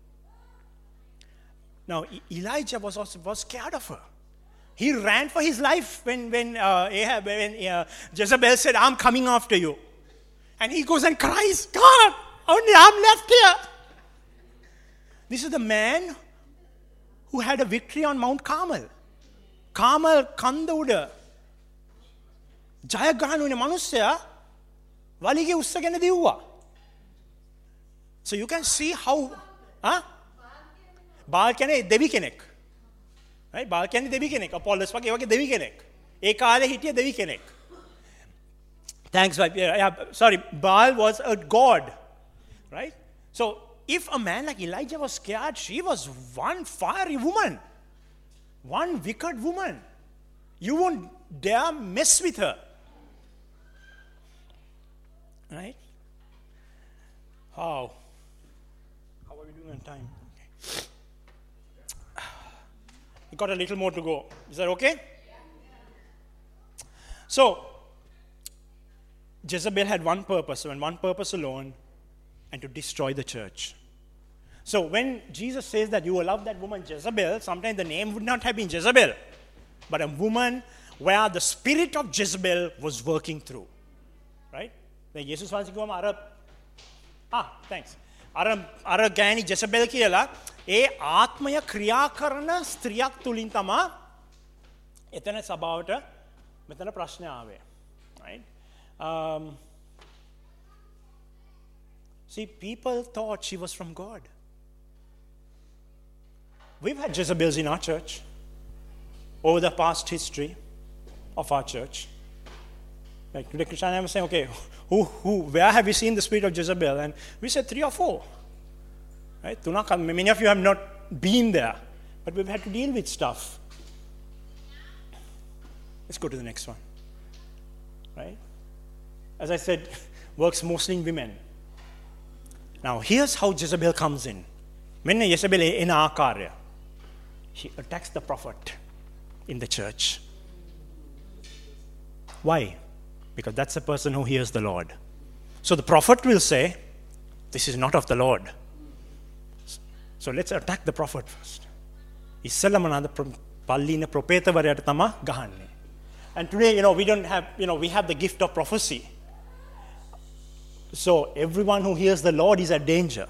Now, Elijah was also was scared of her. He ran for his life when, when, uh, Ahab, when uh, Jezebel said, I'm coming after you. And he goes and cries, God, only I'm left here. This is the man who had a victory on Mount Carmel. Carmel කන්ද උඩ ජයග්‍රහණ වුණ මනුස්සයා වලිගේ උස්සගෙන දිව්වා. So you can see how, huh? බාල් කියන්නේ දෙවි කෙනෙක්. Right? බාල් කියන්නේ දෙවි කෙනෙක්. අපොලොස් වගේ වගේ දෙවි කෙනෙක්. ඒ කාලේ හිටිය දෙවි කෙනෙක්. Thanks, wife. Yeah, yeah, sorry, Baal was a god. Right? So if a man like Elijah was scared, she was one fiery woman, one wicked woman. You won't dare mess with her. Right? How? How are we doing on time? Okay. We got a little more to go. Is that okay? So, Jezebel had one purpose, and one purpose alone, and to destroy the church. So, when Jesus says that you will love that woman Jezebel, sometimes the name would not have been Jezebel, but a woman where the spirit of Jezebel was working through. Right? Then Jesus was going to ah, thanks. අර අර ගෑණි ජෙසබෙල් කියලා ඒ ආත්මය ක්‍රියා කරන ස්ත්‍රියක් තුලින් තමයි එතන සභාවට මෙතන ප්‍රශ්න ආවේ. Right? Um, see, people thought she was from God. We've had Jezebels in our church over the past history of our church. Like today, Krishna and I were saying, okay, who, who, where have we seen the spirit of Jezebel? And we said three or four. Right? Many of you have not been there, but we've had to deal with stuff. Let's go to the next one. Right? As I said, works mostly in women. Now, here's how Jezebel comes in. When Jezebel in Akarya, she attacks the prophet in the church. Why? Because that's the person who hears the Lord. So the prophet will say, this is not of the Lord. So let's attack the prophet first. And today, you know, we don't have, you know, we have the gift of prophecy. So everyone who hears the Lord is at danger.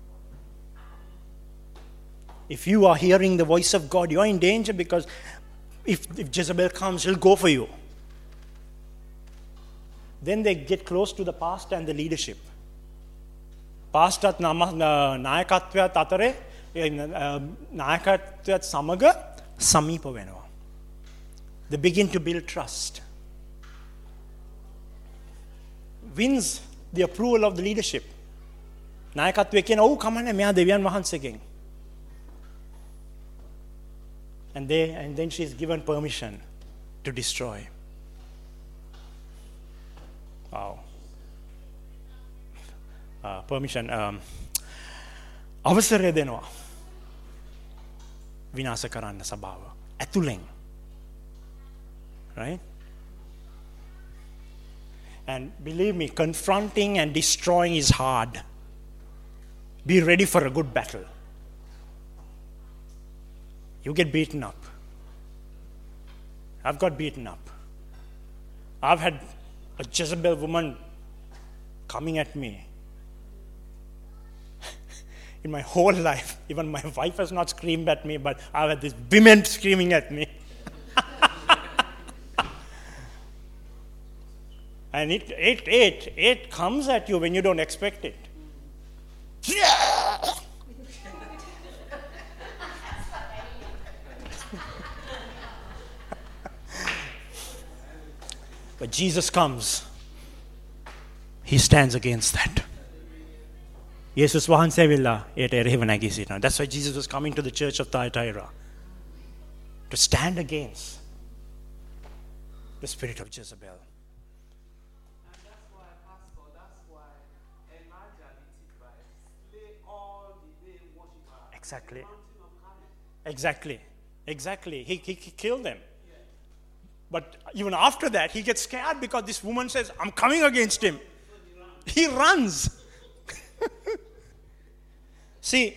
If you are hearing the voice of God, you are in danger because if, if Jezebel comes, he'll go for you. Then they get close to the pastor and the leadership. Pastor නායකත්වයත් අතරේ නායකත්වයත් සමග සමීප වෙනවා. They begin to build trust. Wins the approval of the leadership. නායකත්වය කියන ඔව් කමන්නේ මෙයා දෙවියන් වහන්සේගෙන්. And they and then she is given permission to destroy. Wow. Uh, permission. Um, අවසරය දෙනවා. විනාශ කරන්න සභාව. ඇතුලෙන්. Right? And believe me, confronting and destroying is hard. Be ready for a good battle. You get beaten up. I've got beaten up. I've had a Jezebel woman coming at me. In my whole life, even my wife has not screamed at me, but I've had these women screaming at me. And it, it, it, it comes at you when you don't expect it. But Jesus comes. He stands against that. Jesus වහන්සේ වෙලා ඒට එරෙහිව නැගී සිටිනවා. That's why Jesus was coming to the church of Thyatira to stand against the spirit of Jezebel. And that's why, Pastor, that's why Elijah did it, slay all the day worshippers. Exactly. The mountain of Carmel. Exactly. Exactly. He, he, he killed them. Yeah. But even after that, he gets scared because this woman says, I'm coming against him. He runs. See,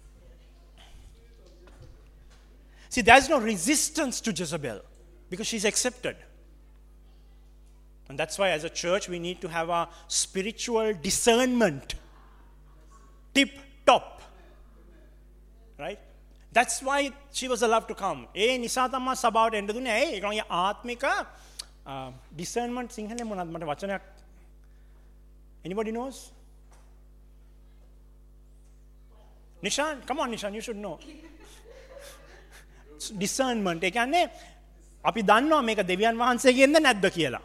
see, there's no resistance to Jezebel because she's accepted. And that's why as a church we need to have our spiritual discernment tip top. Right? That's why she was allowed to come. ඒ නිසා තමයි සභාවට එන්න දුන්නේ. ඇයි? ඒකගේ ආත්මික discernment සිංහලෙන් මොනවද මට වචනයක්. Anybody knows? Nishan, come on Nishan, you should know. Discernment. ඒ කියන්නේ අපි දන්නවා මේක දෙවියන් වහන්සේගෙන්ද නැද්ද කියලා.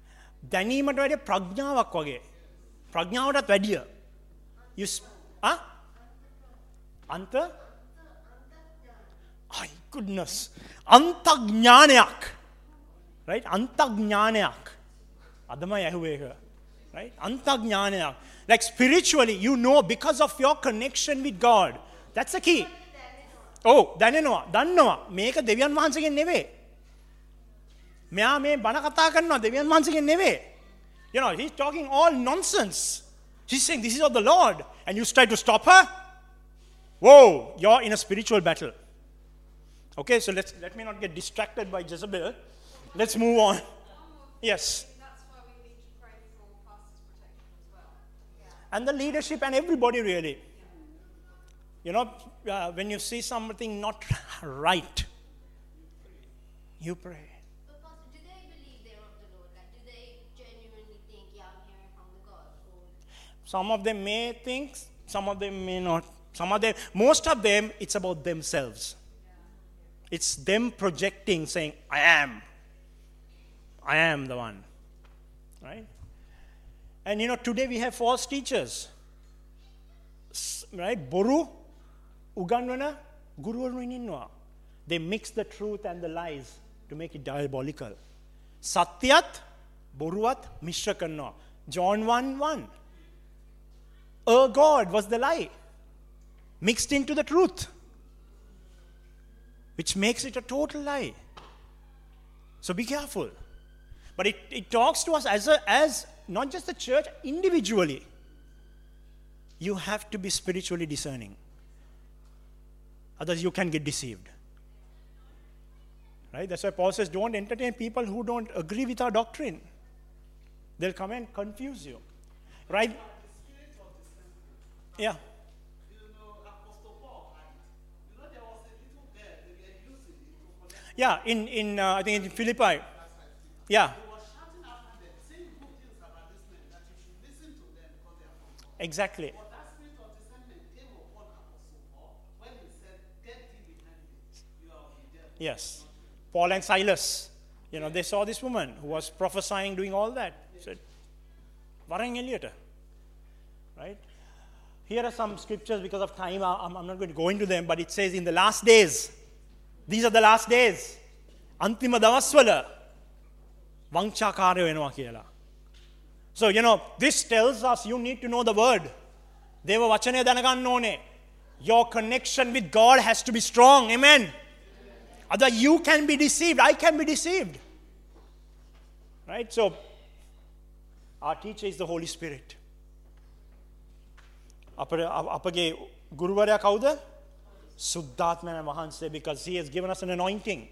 දැනීමට වැඩිය ප්‍රඥාවක් වගේ. ප්‍රඥාවටත් වැඩිය. You ah? Anta? My goodness. Antagnyanayak. Right? Antagnyanayak. Adama yahuweka. Right? Antagnyanayak. Like spiritually, you know because of your connection with God. That's the key. Oh, දැනෙනවා. දන්නවා. මේක දෙවියන් වහන්සේගෙන් නෙවෙයි. මෙයා මේ බණ කතා කරනවා දෙවියන් වහන්සේගෙන් නෙවෙයි. You know, he's talking all nonsense. She's saying this is of the Lord. And you try to stop her? Whoa, you're in a spiritual battle. Okay, so let's let me not get distracted by Jezebel. Let's move on. Yes. That's why we need to pray for pastors' protection as well. And the leadership and everybody really. You know, uh, when you see something not right, you pray. But Pastor, do they believe they're of the Lord? Like, do they genuinely think, yeah, I'm hearing from the God? Or Some of them may think, some of them may not. Some of them, most of them, it's about themselves. It's them projecting, saying, I am. I am the one. Right? And you know, today we have false teachers. S- Right? Boru, Uganwana, Guru Inwa. They mix the truth and the lies to make it diabolical. Satyat, Boruat, Mishra Kanna. John one one. A God was the lie. Mixed into the truth. Which makes it a total lie. So be careful. But it, it talks to us as, a, as not just the church, individually. You have to be spiritually discerning. Otherwise you can get deceived. Right? That's why Paul says, don't entertain people who don't agree with our doctrine. They'll come and confuse you. Right? Yeah. Yeah, in, in uh, I think in Philippi. Yeah. Exactly. Yes. Paul and Silas, you know, they saw this woman who was prophesying, doing all that. He said, Varang Eliota. Right? Here are some scriptures because of time. I'm, I'm not going to go into them, but it says in the last days, these are the last days. Antima dawaswala vangchakaryo enawa kiyala. So, you know, this tells us you need to know the word. Deva vachane danaganna one. Your connection with God has to be strong. Amen. Otherwise, you can be deceived. I can be deceived. Right? So, our teacher is the Holy Spirit. Apage Guruvarya kauda? Suddhatmana Mahanse, because he has given us an anointing.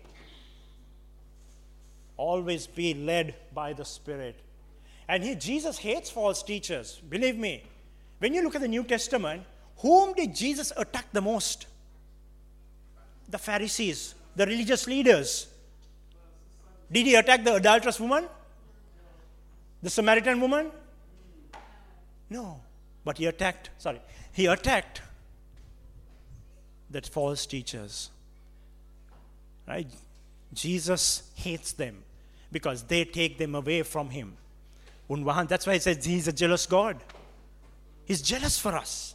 Always be led by the Spirit. And he, Jesus hates false teachers. Believe me. When you look at the New Testament, whom did Jesus attack the most? The Pharisees, the religious leaders. Did he attack the adulterous woman? The Samaritan woman? No. But he attacked, sorry, he attacked the false teachers. Right? Jesus hates them because they take them away from him. That's why he says he's a jealous God. He's jealous for us.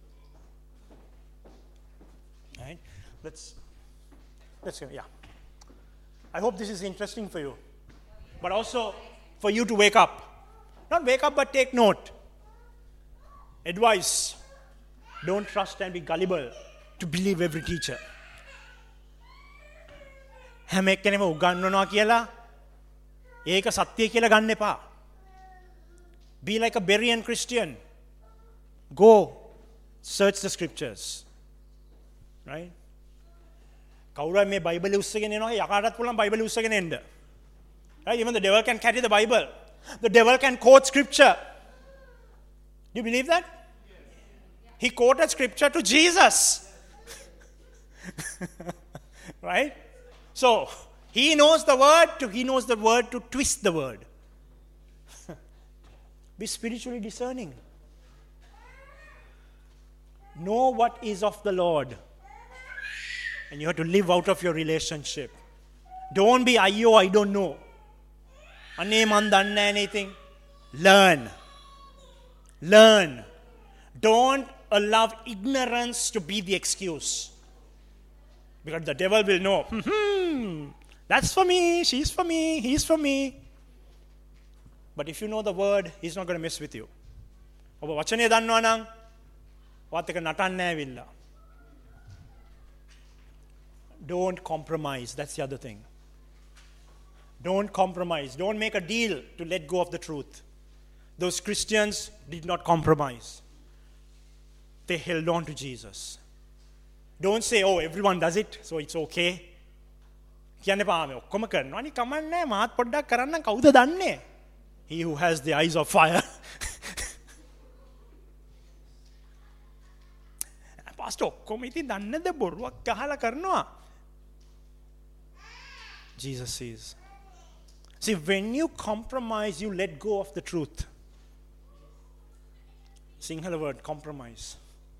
Right? Let's, let's go, yeah. I hope this is interesting for you. But also for you to wake up. Not wake up, but take note. Advice. Don't trust and be gullible to believe every teacher. හැම එක්කෙනෙම උගන්වනවා කියලා ඒක සත්‍ය කියලා ගන්න එපා. Be like a Berean Christian. Go search the scriptures. Right? කවුරු මේ බයිබලෙ උස්සගෙන එනවා යකාටත් පුළුවන් බයිබලෙ උස්සගෙන එන්න. Right? Even the devil can carry the Bible. The devil can quote scripture. Do you believe that? He quoted scripture to Jesus. Right? So, he knows the word to he knows the word to twist the word. Be spiritually discerning. Know what is of the Lord. And you have to live out of your relationship. Don't be, "Ayyo, I don't know." "Ane man danna anything." Learn. Learn. Don't allow ignorance to be the excuse. Because the devil will know, hmm, that's for me, she's for me, he's for me. But if you know the word, he's not going to mess with you. ඔබ වචනේ දන්නවා නම් වත් එක නටන්නේ නැහැ. Don't compromise. That's the other thing. Don't compromise. Don't make a deal to let go of the truth. Those Christians did not compromise. They held on to Jesus. Don't say, oh, everyone does it, so it's okay. කියන්න එපා මේ ඔක්කොම කරනවා නේ කමන්නේ මාත් පොඩ්ඩක් කරන්න කවුද දන්නේ? He who has the eyes of fire. Pastor ඔක්කොම ඉතින් දන්නේ නැද්ද බොරුවක් අහලා කරනවා? Jesus says. See, when you compromise, you let go of the truth. Sinhala word, compromise.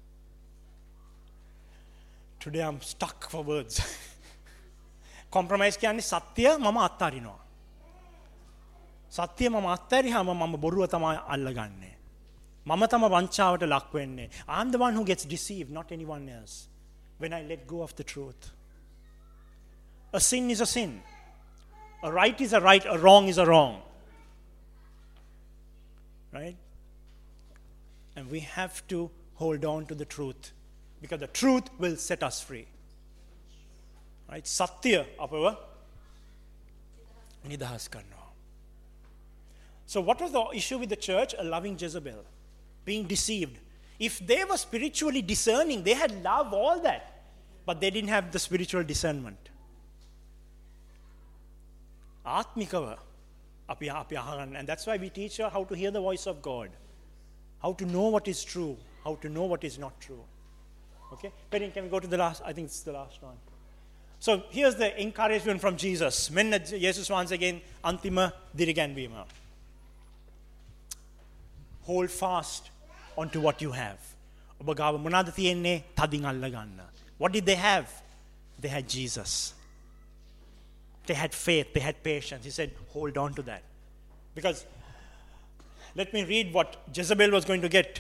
Today I'm stuck for words. Compromise කියන්නේ සත්‍ය මම අත්හරිනවා. සත්‍ය මම අත්හැරියාම මම බොරුව තමයි අල්ලගන්නේ. මම තම වංචාවට ලක් වෙන්නේ. I'm the one who gets deceived, not anyone else. When I let go of the truth. A sin is a sin. A right is a right, a wrong is a wrong. Right? And we have to hold on to the truth. Because the truth will set us free. Right? Satya apava nidahas karna. So what was the issue with the church? A loving Jezebel. Being deceived. If they were spiritually discerning, they had love, all that. But they didn't have the spiritual discernment. Atmikava. And that's why we teach her how to hear the voice of God. How to know what is true. How to know what is not true. Okay? Perin, can we go to the last? I think it's the last one. So here's the encouragement from Jesus. Menna Jesus once again, Antima diriganvima. Hold fast onto what you have. What did they have? They had Jesus. They had faith, they had patience. He said, hold on to that. Because, let me read what Jezebel was going to get.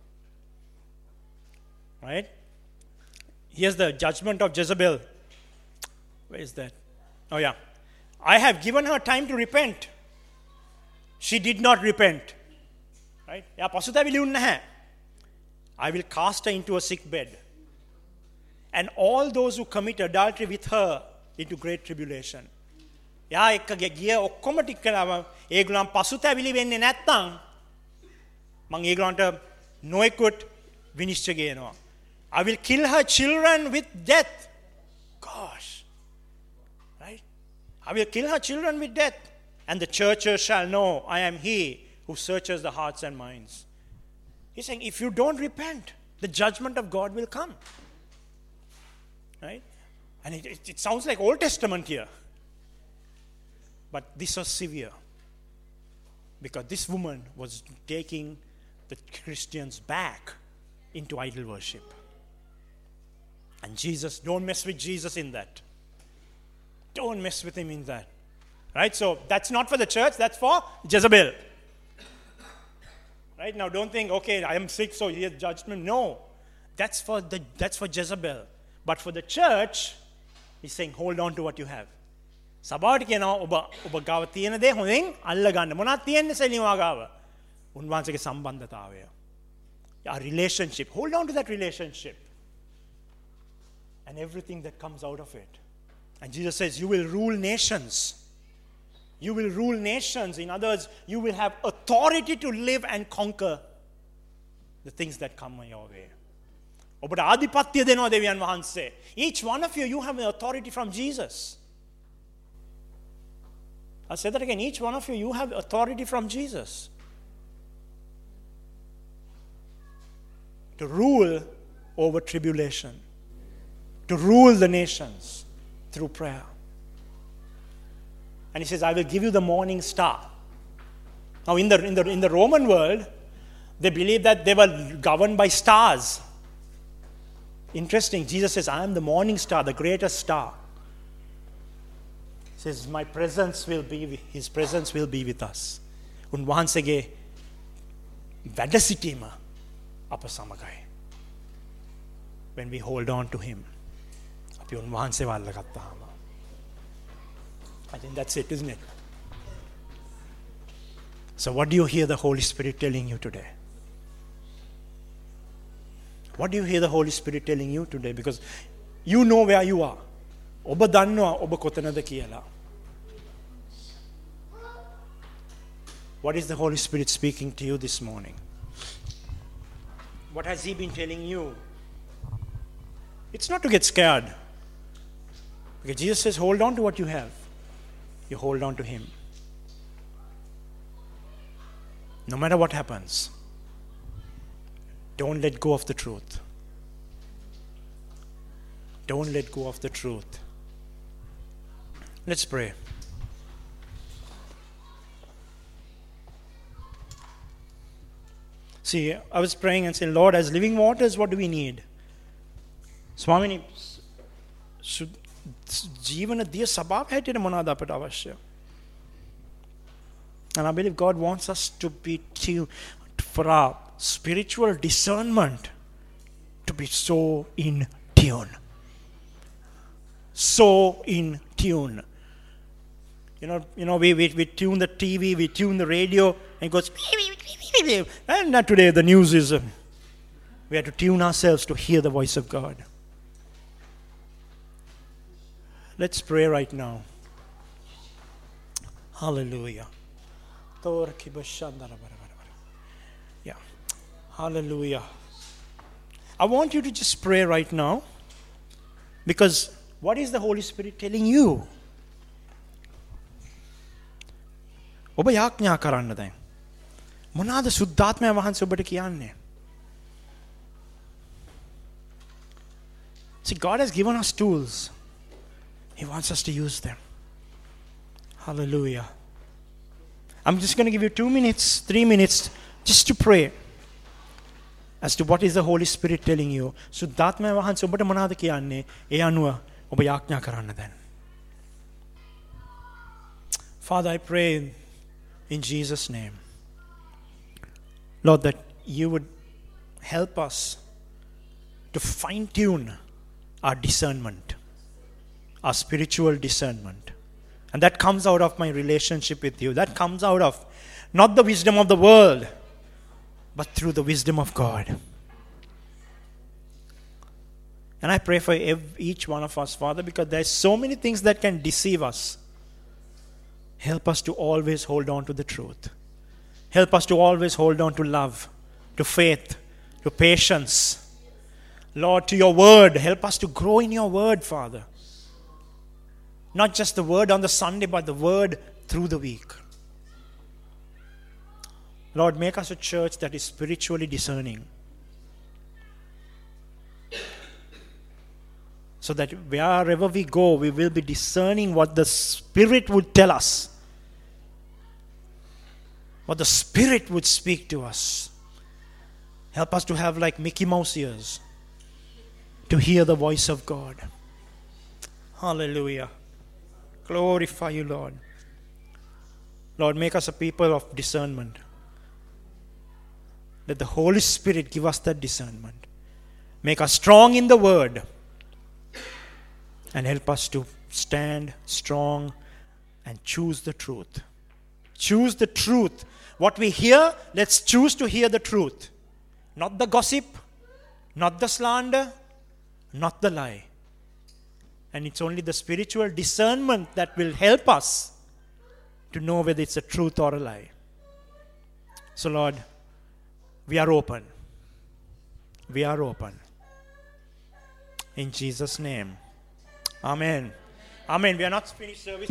Right? Here's the judgment of Jezebel. Where is that? Oh yeah. I have given her time to repent. She did not repent. Right? I will cast her into a sick bed. And all those who commit adultery with her into great tribulation. යා එක්ක ගිය ඔක්කොම ටික කරාම ඒගොල්ලන් පසුතැවිලි වෙන්නේ නැත්තම් මම ඒගොල්ලන්ට නොයෙකුත් විනිශ්චය ගේනවා. I will kill her children with death. Gosh. Right? I will kill her children with death. And the churches shall know I am he who searches the hearts and minds. He's saying if you don't repent, the judgment of God will come. Right? And it, it, it sounds like Old Testament here. But this was severe. Because this woman was taking the Christians back into idol worship. And Jesus, don't mess with Jesus in that. Don't mess with him in that. Right? So that's not for the church, that's for Jezebel. Right? Now don't think, okay, I am sick, so here's judgment. No. That's for the that's for Jezebel. But for the church, he's saying, hold on to what you have. සභාවට කියනවා ඔබ ඔබ ගාව තියෙන දේ හොඳින් අල්ල ගන්න. මොනවද තියෙන්නේ සෙලිමා ගාව? උන්වහන්සේගේ සම්බන්ධතාවය. Our relationship. Hold on to that relationship. And everything that comes out of it. And Jesus says, you will rule nations. You will rule nations. In other words, you will have authority to live and conquer the things that come your way. ඔබට ආධිපත්‍ය දෙනවා දෙවියන් වහන්සේ. Each one of you, you have an authority from Jesus. I'll say that again. Each one of you, you have authority from Jesus to rule over tribulation, to rule the nations through prayer. And he says, I will give you the morning star. Now, in the, in the, in the Roman world, they believed that they were governed by stars. Interesting. Jesus says, I am the morning star, the greatest star. Says, my presence will be, his presence will be with us. උන්වහන්සේගේ වැඩ සිටීම අප සමගයි. when we hold on to Him. අපි උන්වහන්සේ වල්ල ගත්තාම. I think that's it, isn't it? So what do you hear the Holy Spirit telling you today? What do you hear the Holy Spirit telling you today? Because you know where you are. ඔබ දන්නවා ඔබ කොතනද කියලා. What is the Holy Spirit speaking to you this morning? What has He been telling you? It's not to get scared. Because Jesus says, hold on to what you have. You hold on to Him. No matter what happens, don't let go of the truth. Don't let go of the truth. Let's pray. See, I was praying and saying, Lord, as living waters, what do we need? Swamini, ජීවන දිය සභාව හැටියට මොනවද අපට අවශ්‍ය? And I believe God wants us to be tuned for our spiritual discernment to be so in tune. So in tune. You know, you know, we, we, we tune the T V, we tune the radio, and it goes, and not today the news is, uh, we have to tune ourselves to hear the voice of God. Let's pray right now. Hallelujah. Yeah. Hallelujah. I want you to just pray right now, because what is the Holy Spirit telling you? ඔබ යාඥා කරන්න දැන්. මොනවාද සුද්ධාත්මය වහන්සේ ඔබට කියන්නේ? See, God has given us tools. He wants us to use them. Hallelujah. I'm just going to give you two minutes, three minutes, just to pray as to what is the Holy Spirit telling you. සුද්ධාත්මය වහන්සේ ඔබට මොනවාද කියන්නේ? ඒ අනුව ඔබ යාඥා කරන්න දැන්. Father, I pray in Jesus' name, Lord, that you would help us to fine-tune our discernment, our spiritual discernment. And that comes out of my relationship with you. That comes out of not the wisdom of the world, but through the wisdom of God. And I pray for every, each one of us, Father, because there's so many things that can deceive us. Help us to always hold on to the truth. Help us to always hold on to love, to faith, to patience. Lord, to your word. Help us to grow in your word, Father. Not just the word on the Sunday, but the word through the week. Lord, make us a church that is spiritually discerning. So that wherever we go, we will be discerning what the Spirit would tell us. What the Spirit would speak to us. Help us to have like Mickey Mouse ears to hear the voice of God. Hallelujah. Glorify you, Lord. Lord, make us a people of discernment. Let the Holy Spirit give us that discernment. Make us strong in the Word. And help us to stand strong and choose the truth. Choose the truth. What we hear, let's choose to hear the truth. Not the gossip, not the slander, not the lie. And it's only the spiritual discernment that will help us to know whether it's a truth or a lie. So Lord, we are open. We are open. In Jesus' name. Amen. Amen. We are not finished service.